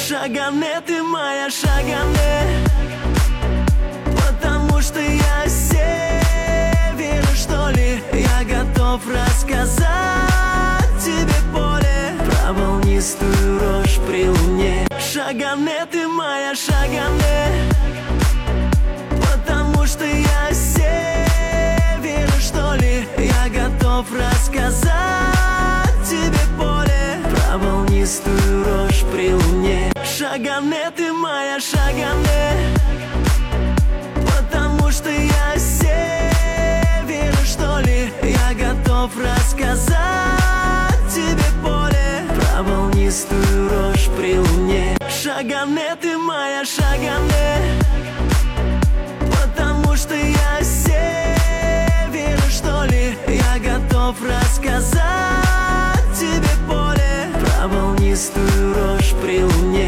Шагане, ты моя Шагане, потому что я север, что ли. Я готов рассказать тебе поле про волнистую рожь при луне. Шагане, ты моя Шагане, потому что я север, что ли. Я готов рассказать тебе поле про волнистую рожь при луне. Шагане, ты моя Шагане, потому что я север, что ли. Я готов рассказать тебе поле про волнистую рожь при луне. Шагане, ты моя Шагане, потому что я север, что ли. Я готов рассказать тебе поле про волнистую рожь при луне.